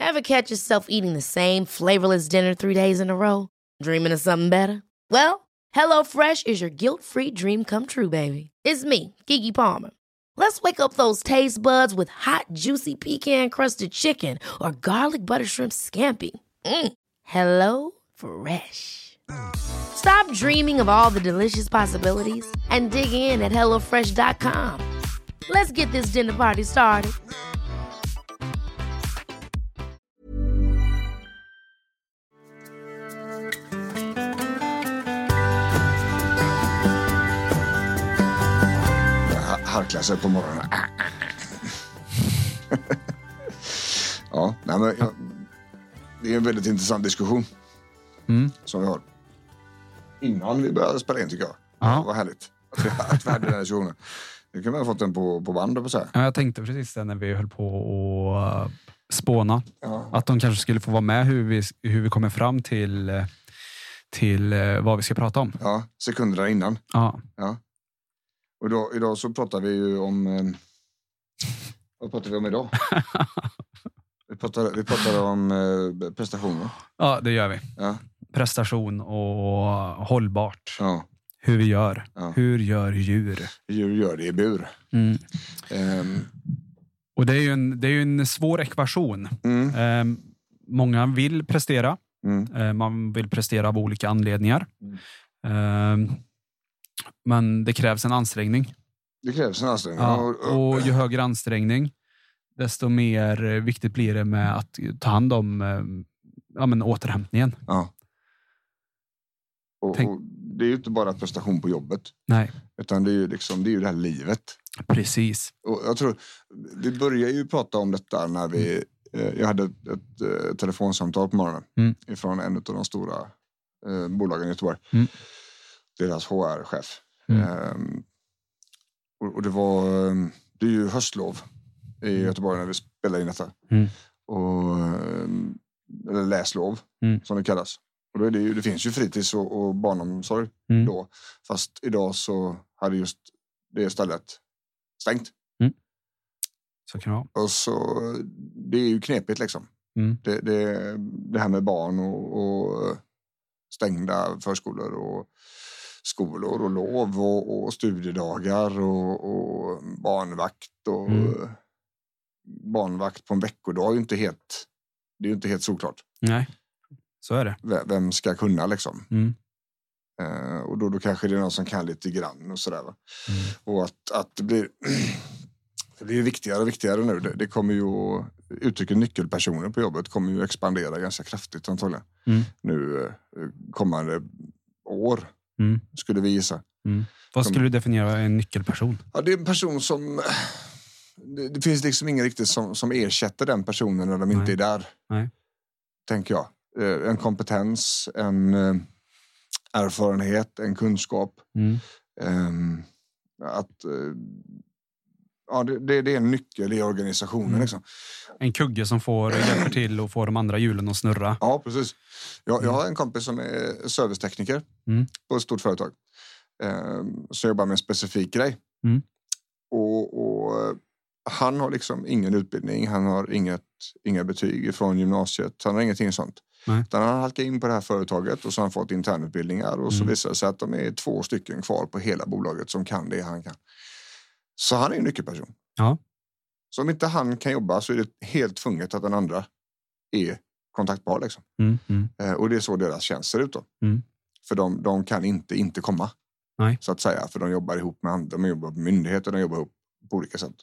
Ever catch yourself eating the same flavorless dinner 3 days in a row? Dreaming of something better? Well, HelloFresh is your guilt-free dream come true, baby. It's me, Keke Palmer. Let's wake up those taste buds with hot, juicy pecan-crusted chicken or garlic butter shrimp scampi. Hello Fresh. Stop dreaming of all the delicious possibilities and dig in at HelloFresh.com. Let's get this dinner party started. Harklar sig på morgonen. Ja, nej men det är en väldigt intressant diskussion som vi har. Innan vi började spela in, tycker jag. Ja. Vad härligt att vi hade den här diskussionen. Nu kan vi ha fått den på band, på så här. Ja, jag tänkte precis det när vi höll på att spåna. Ja. Att de kanske skulle få vara med hur vi kommer fram till vad vi ska prata om. Ja, sekunderna innan. Ja. Och idag så pratar vi ju om... vad pratar vi om idag? vi pratar om prestationer. Ja, det gör vi. Ja. Prestation och hållbart. Ja. Hur vi gör. Ja. Hur gör djur? Djur gör det i bur. Och det är ju en svår ekvation. Många vill prestera. Man vill prestera av olika anledningar. Men det krävs en ansträngning. Det krävs en ansträngning. Ja, och ju högre ansträngning, desto mer viktigt blir det med att ta hand om återhämtningen. Ja. Och det är ju inte bara prestation på jobbet. Nej. Utan det är ju det här livet. Precis. Och jag tror, vi började ju prata om detta när jag hade ett telefonsamtal på morgonen. Ifrån en av de stora bolagen i Göteborg. Deras HR-chef. Och det är ju höstlov i Göteborg när vi spelar in detta. Eller läslov, som det kallas. Och då är det finns ju fritids och barnomsorg då. Fast idag så hade just det stället stängt. Så kan det vara. Och så, det är ju knepigt liksom. Det här med barn och stängda förskolor och skolor och lov och studiedagar och barnvakt och barnvakt på en veckodag är ju inte helt såklart. Nej, så är det. Vem ska kunna liksom. Och då kanske det är någon som kan lite grann och sådär, va? Och att det blir viktigare och viktigare nu. Det kommer ju, uttrycket nyckelpersoner på jobbet kommer ju expandera ganska kraftigt antagligen. Nu kommande år. Skulle vi gissa. Vad skulle du definiera en nyckelperson? Ja, det är en person som... Det finns liksom ingen riktigt som ersätter den personen när de inte är där. Nej. Tänker jag. En kompetens, en erfarenhet, en kunskap. Det är en nyckel i organisationen. Liksom. En kugge som får hjälpa till och får de andra hjulen att snurra. Ja, precis. Jag har en kompis som är servicetekniker på ett stort företag. Som jobbar med en specifik grej. Och han har liksom ingen utbildning. Han har inga betyg från gymnasiet. Han har ingenting sånt. Utan han har halkat in på det här företaget och så har han fått internutbildningar. Och så visar det sig att de är 2 stycken kvar på hela bolaget som kan det han kan. Så han är en nyckelperson. Ja. Så om inte han kan jobba så är det helt tvunget att den andra är kontaktbar liksom. Och det är så deras tjänst ser ut då. För de kan inte komma. Nej. Så att säga. För de jobbar ihop med andra. De jobbar på myndigheter. De jobbar ihop på olika sätt.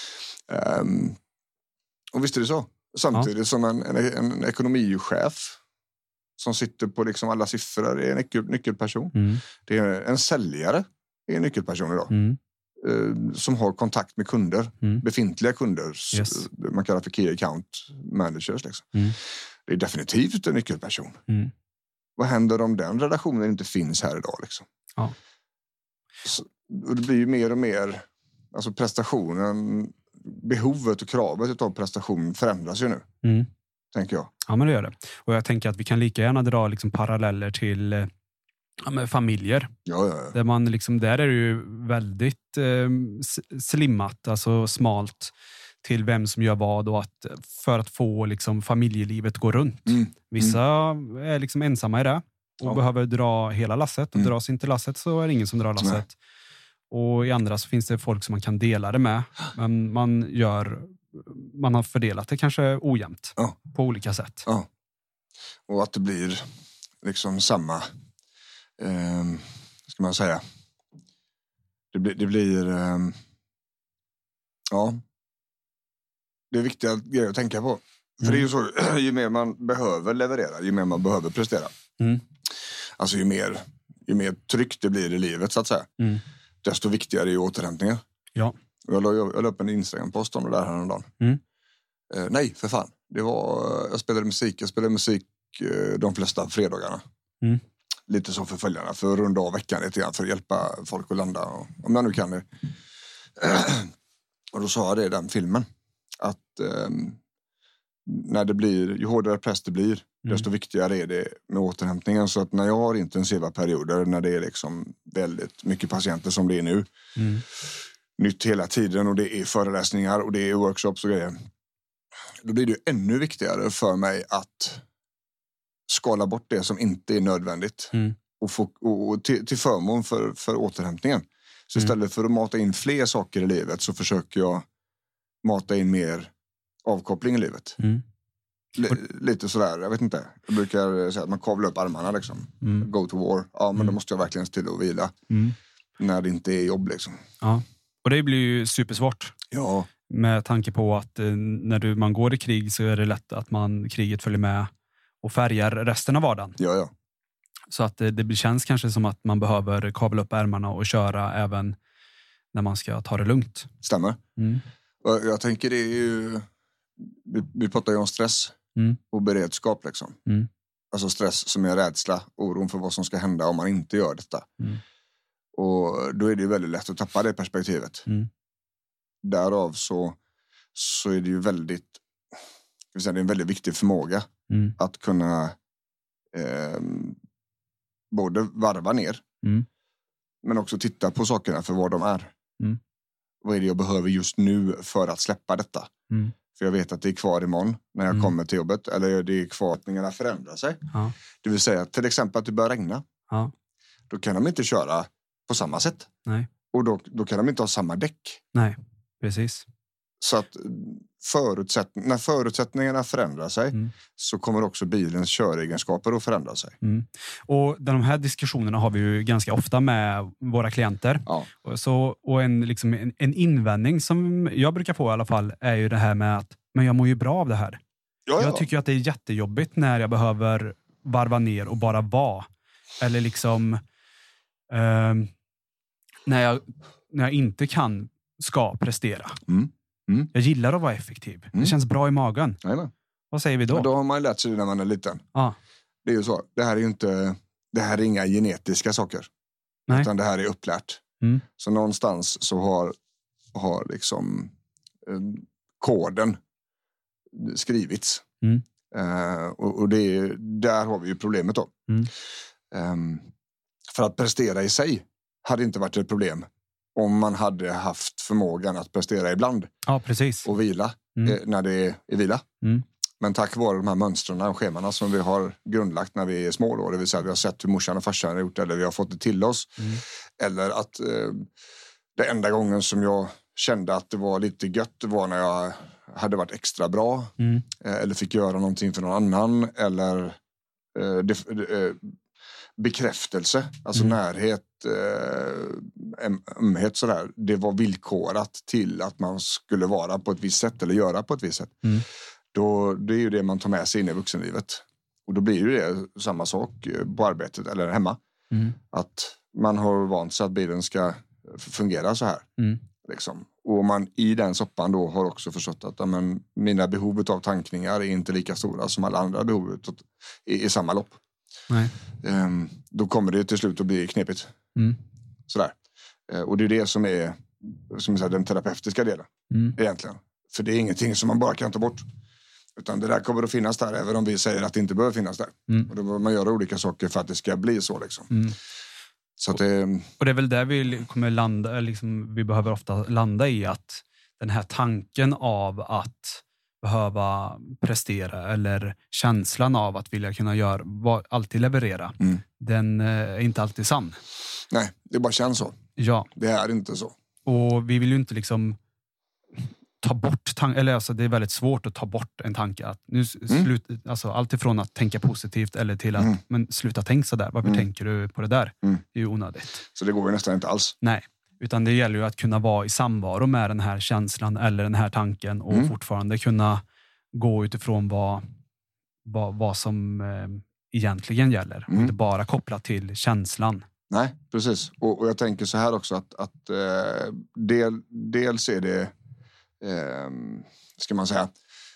Och visst är det så. Samtidigt som en ekonomichef som sitter på liksom alla siffror är en nyckelperson. Det är en säljare är en nyckelperson idag. Som har kontakt med kunder. Befintliga kunder. Yes. Man kallar för key account managers. Liksom. Det är definitivt en nyckelperson. Vad händer om den relationen inte finns här idag? Liksom? Ja. Och det blir ju mer och mer, alltså prestationen, behovet och kravet av prestation förändras ju nu. Tänker jag. Ja, men det gör det. Och jag tänker att vi kan lika gärna dra liksom paralleller till familjer. Ja. Där man liksom, där är det ju väldigt slimmat, alltså smalt. till vem som gör vad och för att få liksom familjelivet gå runt. Vissa är liksom ensamma i det och behöver dra hela lasset. Och dras inte lasset så är det ingen som drar lasset. Nej. Och i andra så finns det folk som man kan dela det med. Men man har fördelat det kanske ojämnt på olika sätt. Ja. Och att det blir liksom samma, ska man säga, det blir det är viktiga grejer att tänka på. För det är ju så, ju mer man behöver leverera, ju mer man behöver prestera. Alltså ju mer tryck det blir i livet så att säga, desto viktigare är ju återhämtningen. Ja. Jag la upp en Instagram-post om det där häromdagen. Nej, för fan. Jag spelade musik de flesta fredagarna. Lite så för följarna, för att runda av veckan lite grann, för att hjälpa folk att landa, om jag nu kan det. Och då sa jag det i den filmen, att när det blir, ju hårdare press det blir, desto viktigare är det med återhämtningen. Så att när jag har intensiva perioder, när det är liksom väldigt mycket patienter som det är nu, nytt hela tiden, och det är föreläsningar och det är workshops och grejer, då blir det ännu viktigare för mig att skala bort det som inte är nödvändigt och till förmån för återhämtningen. Så istället för att mata in fler saker i livet så försöker jag mata in mer avkoppling i livet. Lite sådär, jag vet inte. Jag brukar säga att man kavlar upp armarna liksom. Go to war. Ja, men då måste jag verkligen till att vila. När det inte är jobb liksom. Ja, och det blir ju supersvårt. Ja. Med tanke på att när man går i krig så är det lätt att kriget följer med och färgar resten av vardagen. Ja. Så att det känns kanske som att man behöver kavla upp ärmarna och köra även när man ska ta det lugnt. Stämmer. Jag tänker det är ju, vi pratar ju om stress och beredskap liksom. Alltså stress som är rädsla, oron för vad som ska hända om man inte gör detta. Och då är det ju väldigt lätt att tappa det perspektivet. Därav så är det ju väldigt, det är en väldigt viktig förmåga att kunna både varva ner men också titta på sakerna för vad de är. Vad är det jag behöver just nu för att släppa detta? För jag vet att det är kvar imorgon när jag kommer till jobbet, eller det är kvar att pengarna förändrar sig. Det vill säga till exempel att det börjar regna. Då kan de inte köra på samma sätt. Nej. Och då kan de inte ha samma däck. Nej, precis. Så att när förutsättningarna förändrar sig så kommer också bilens köregenskaper att förändra sig. Och de här diskussionerna har vi ju ganska ofta med våra klienter. Ja. Och en invändning som jag brukar få i alla fall är ju det här med att men jag mår ju bra av det här. Ja. Jag tycker att det är jättejobbigt när jag behöver varva ner och bara vara. Eller liksom när jag inte ska prestera. Jag gillar att vara effektiv. Det känns bra i magen. Jajamän. Vad säger vi då? Men då har man lärt sig det när man är liten. Det är ju så. Det här är inga genetiska saker. Nej. Utan det här är upplärt. Så någonstans så har liksom koden skrivits. Och där har vi ju problemet då. För att prestera i sig hade inte varit ett problem om man hade haft förmågan att prestera ibland. Ja, precis. Och vila när det är vila. Men tack vare de här mönstren och schemarna som vi har grundlagt när vi är små då, det vill säga att vi har sett hur morsan och farsan har gjort, eller vi har fått det till oss. Eller att det enda gången som jag kände att det var lite gött var när jag hade varit extra bra. Eller fick göra någonting för någon annan. Eller bekräftelse, alltså närhet, ömhet sådär. Det var villkorat till att man skulle vara på ett visst sätt eller göra på ett visst sätt. Det är ju det man tar med sig in i vuxenlivet. Och då blir ju det samma sak på arbetet eller hemma. Att man har vant sig att bilen ska fungera så här. Liksom. Och man i den soppan då har också förstått att mina behov av tankningar är inte lika stora som alla andra behov i samma lopp. Nej. Då kommer det till slut att bli knepigt. Sådär. Och det är det som är den terapeutiska delen egentligen. För det är ingenting som man bara kan ta bort. Utan det där kommer att finnas där även om vi säger att det inte behöver finnas där. Och då behöver man göra olika saker för att det ska bli så liksom. Så att och det är väl där vi kommer landa, liksom, vi behöver ofta landa i att den här tanken av att behöva prestera eller känslan av att vilja kunna alltid leverera, den är inte alltid sann. Nej, det bara känns så. Ja. Det är inte så. Och vi vill ju inte liksom ta bort eller alltså det är väldigt svårt att ta bort en tanke att nu alltså allt ifrån att tänka positivt eller till att men sluta tänka så där. Varför tänker du på det där? Det är ju onödigt. Så det går ju nästan inte alls. Nej, utan det gäller ju att kunna vara i samvaro med den här känslan eller den här tanken och fortfarande kunna gå utifrån vad som egentligen gäller. Och inte bara kopplat till känslan. Nej, precis. Och jag tänker så här också att dels är det ska man säga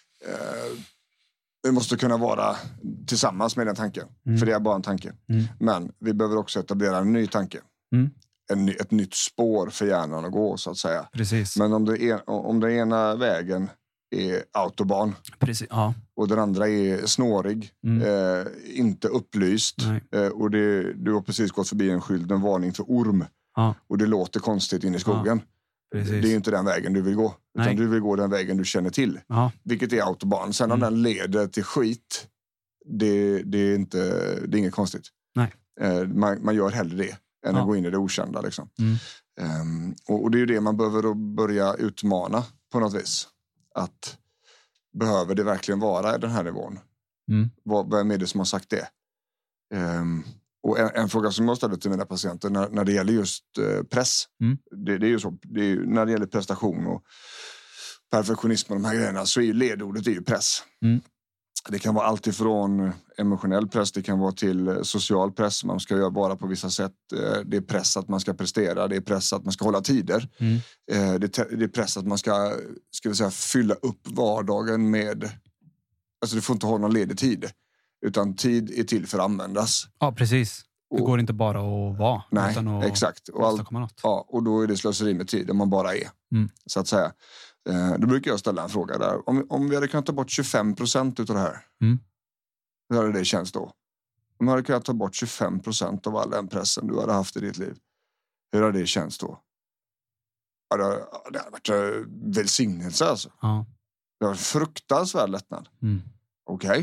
vi måste kunna vara tillsammans med den tanken. För det är bara en tanke. Men vi behöver också etablera en ny tanke. Ett nytt spår för hjärnan att gå, så att säga. Precis. Men om den ena vägen är autobahn. Precis, ja. Och den andra är snårig, inte upplyst. Och du har precis gått förbi en skylt, en varning för orm. Ja. Och det låter konstigt in i skogen. Ja, det är ju inte den vägen du vill gå. Utan du vill gå den vägen du känner till. Ja. Vilket är autobahn. Sen om den leder till skit, det är inget konstigt. Nej. Man gör hellre det än att gå in i det okända. Liksom. Och det är ju det man behöver börja utmana på något vis. Att behöver det verkligen vara den här nivån? Vem är det som har sagt det? Och en fråga som jag ställer till mina patienter när det gäller just press. Det är ju så. Det är ju, när det gäller prestation och perfektionism och de här grejerna, så är ledordet är ju press. Det kan vara allt ifrån emotionell press, det kan vara till social press. Man ska göra bara på vissa sätt. Det är press att man ska prestera, det är press att man ska hålla tider. Det är press att man ska vi säga, fylla upp vardagen med... Alltså du får inte ha någon ledig tid. Utan tid är till för att användas. Ja, precis. Det går inte bara att vara. Nej, utan att exakt. Och då är det slöseri med tid om man bara är. Så att säga. Då brukar jag ställa en fråga där. Om vi hade kunnat ta bort 25% utav det här. Hur hade det känts då? Om vi hade kunnat ta bort 25% av all den pressen du hade haft i ditt liv. Hur hade det känts då? Ja, det hade varit välsignelse alltså. Ja. Det var fruktansvärd lättnad. Okej.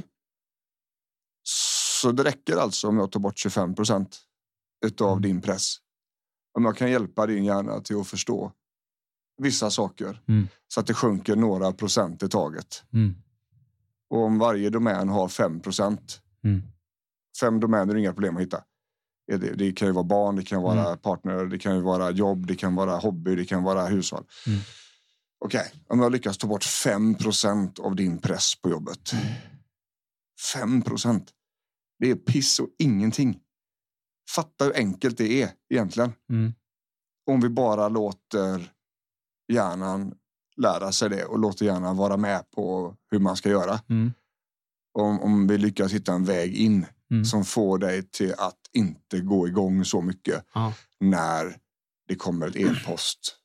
Så det räcker alltså om jag tar bort 25% utav din press. Om jag kan hjälpa din hjärna till att förstå vissa saker. Så att det sjunker några procent i taget. Och om varje domän har 5%. 5 domäner är inga problem att hitta. Det kan ju vara barn, det kan vara partner, det kan ju vara jobb, det kan vara hobby, det kan vara hushåll. Okej, om jag lyckas ta bort 5% av din press på jobbet. 5%. Det är piss och ingenting. Fatta hur enkelt det är egentligen. Om vi bara låter hjärnan lära sig det och låter hjärnan vara med på hur man ska göra. Om vi lyckas hitta en väg in som får dig till att inte gå igång så mycket när det kommer ett e-post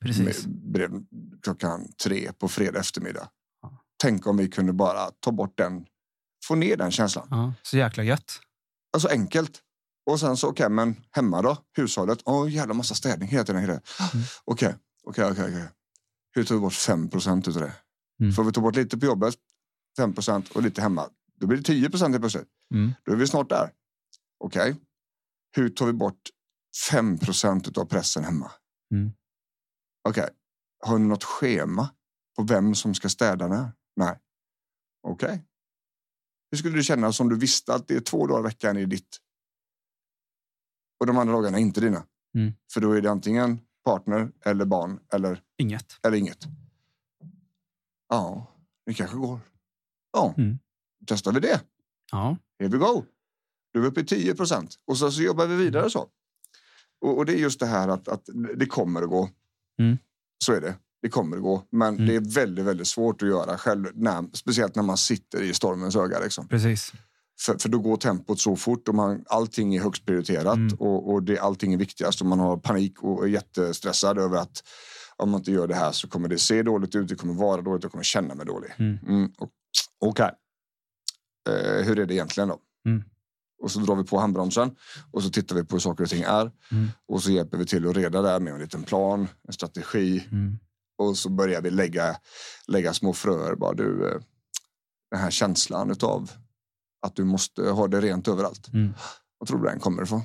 klockan 3 på fredag eftermiddag. Tänk om vi kunde bara ta bort den, få ner den känslan. Ja, så jäkla gött. Alltså enkelt. Och sen så okej, men hemma då? Hushållet? Jävla massa städning heter den här. Okej. Hur tar vi bort 5% utav det? Får vi ta bort lite på jobbet, 5% och lite hemma. Då blir det 10% i plötsligt. Då är vi snart där. Okej. Hur tar vi bort 5% utav pressen hemma? Okej. Har ni något schema på vem som ska städa när? Nej. Okej. Hur skulle du känna som du visste att det är 2 dagar i veckan i ditt och de andra dagarna är inte dina? För då är det antingen partner eller barn eller inget. Ja, det kanske går. Ja, testar vi det. Ja. Here we go. Du är uppe i 10%. Och så jobbar vi vidare så. Och det är just det här att det kommer att gå. Så är det. Det kommer att gå. Men det är väldigt, väldigt svårt att göra själv. Speciellt när man sitter i stormens öga. Liksom. Precis. För då går tempot så fort och allting är högst prioriterat och allting är viktigast och man har panik och är jättestressad över att om man inte gör det här så kommer det se dåligt ut, det kommer vara dåligt och kommer känna mig dålig. Okej. Hur är det egentligen då? Och så drar vi på handbromsen och så tittar vi på hur saker och ting är och så hjälper vi till att reda där med en liten plan, en strategi Och så börjar vi lägga små fröer. Bara den här känslan utav att du måste ha det rent överallt. Vad tror du den kommer ifrån?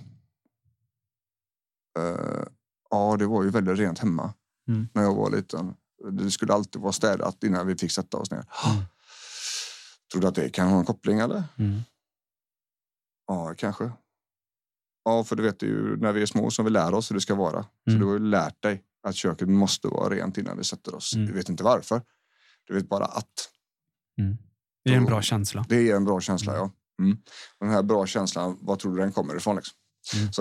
Ja, det var ju väldigt rent hemma när jag var liten. Det skulle alltid vara städat innan vi fick sätta oss ner. Tror du att det kan ha en koppling eller? Ja, kanske. Ja, för du vet ju när vi är små som vi lär oss hur det ska vara. Så du har ju lärt dig att köket måste vara rent innan vi sätter oss. Du vet inte varför. Du vet bara att. Det är en bra känsla. Det är en bra känsla, ja. Den här bra känslan, vad tror du den kommer ifrån liksom? Så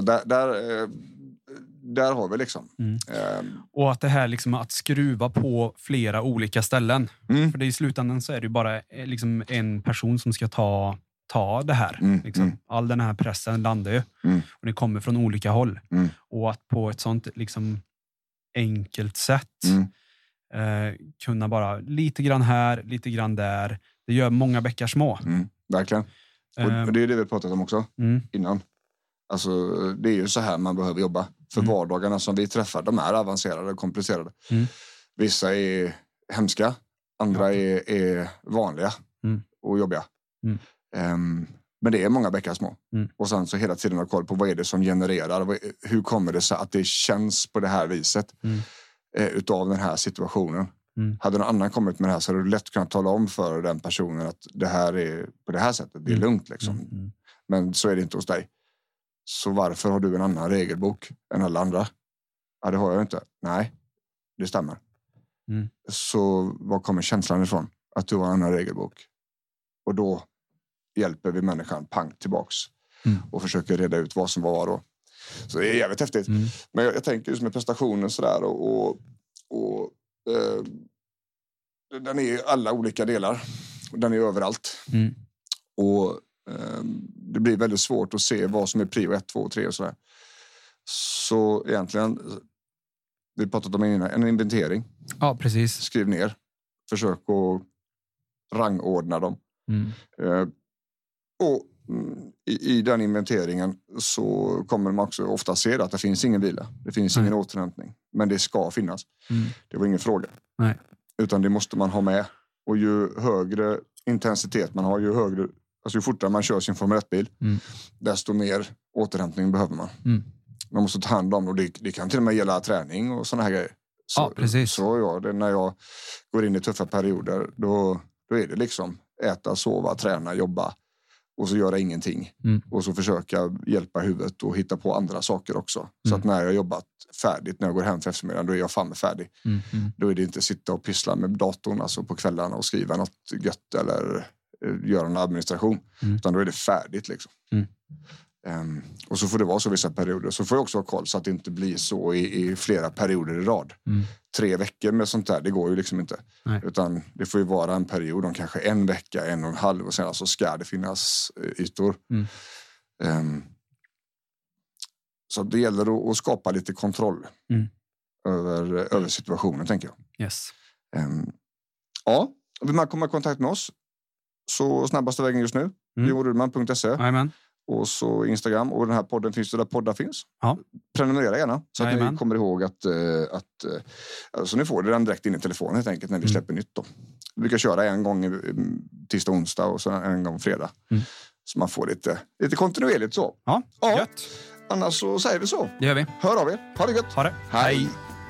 där har vi liksom. Och att det här liksom att skruva på flera olika ställen. För det i slutändan så är det ju bara liksom en person som ska ta det här. Liksom. All den här pressen landar ju. Och det kommer från olika håll. Och att på ett sånt liksom enkelt sätt kunna bara lite grann här, lite grann där. Det gör många bäckar små. Verkligen. Och det är det vi pratat om också innan. Alltså det är ju så här man behöver jobba. För vardagarna som vi träffar, de är avancerade och komplicerade. Vissa är hemska. Andra är vanliga och jobbiga. Men det är många bäckar små. Och sen så hela tiden ha koll på vad är det som genererar. Hur kommer det sig att det känns på det här viset utav den här situationen. Hade någon annan kommit med det här så hade du lätt kunnat tala om för den personen att det här är på det här sättet. Det är lugnt liksom. Men så är det inte hos dig. Så varför har du en annan regelbok än alla andra? Ja, det har jag inte. Nej, det stämmer. Så var kommer känslan ifrån? Att du har en annan regelbok. Och då hjälper vi människan pang tillbaks. Och försöker reda ut vad som var då. Så det är jävligt häftigt. Men jag tänker just med prestationen sådär. Och den är i alla olika delar. Den är överallt. Och det blir väldigt svårt att se vad som är prio 1, 2, 3 och sådär. Så egentligen, vi pratat om en inventering. Ja, precis. Skriv ner. Försök att rangordna dem. Och i den inventeringen så kommer man också ofta se att det finns ingen vila. Det finns ingen återhämtning. Men det ska finnas. Det var ingen fråga. Nej. Utan det måste man ha med. Och ju högre intensitet man har, ju fortare man kör sin Formel 1-bil, desto mer återhämtning behöver man. Man måste ta hand om det. Det kan till och med gälla träning och såna här grejer. Ja, precis. Så när jag går in i tuffa perioder, då är det liksom äta, sova, träna, jobba och så göra ingenting. Och så försöka hjälpa huvudet och hitta på andra saker också. Så att när jag har jobbat färdigt, när jag går hem för eftermiddagen, då är jag fan färdig. Då är det inte sitta och pyssla med datorn alltså på kvällarna och skriva något gött eller göra en administration. Utan då är det färdigt liksom. Och så får det vara så vissa perioder. Så får jag också ha koll så att det inte blir så i flera perioder i rad. 3 veckor med sånt där, det går ju liksom inte. Nej. Utan det får ju vara en period om kanske 1 vecka, 1,5 och sen så ska det finnas ytor. Så det gäller att skapa lite kontroll över situationen, tänker jag. Yes. Ja, vill man komma i kontakt med oss så snabbaste vägen just nu, jorodman.se. Amen. Och så Instagram, och den här podden finns det där poddar finns. Ja. Prenumerera gärna så att ni kommer ihåg att så ni får det den direkt in i telefonen helt enkelt när vi släpper nytt då. Vi brukar köra en gång tisdag, onsdag och så en gång fredag. Så man får lite kontinuerligt så. Ja, gött. Annars så säger vi så. Det gör vi. Hör av er. Ha det gött. Ha det. Hej.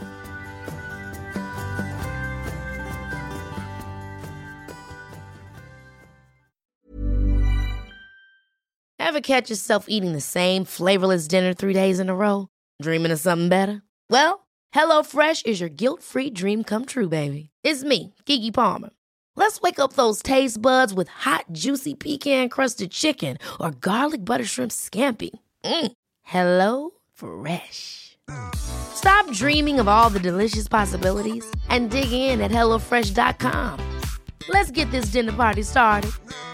Ever catch yourself eating the same flavorless dinner 3 days in a row? Dreaming of something better? Well, HelloFresh is your guilt-free dream come true, baby. It's me, Keke Palmer. Let's wake up those taste buds with hot, juicy pecan-crusted chicken or garlic butter shrimp scampi. Hello Fresh. Stop dreaming of all the delicious possibilities and dig in at HelloFresh.com. Let's get this dinner party started.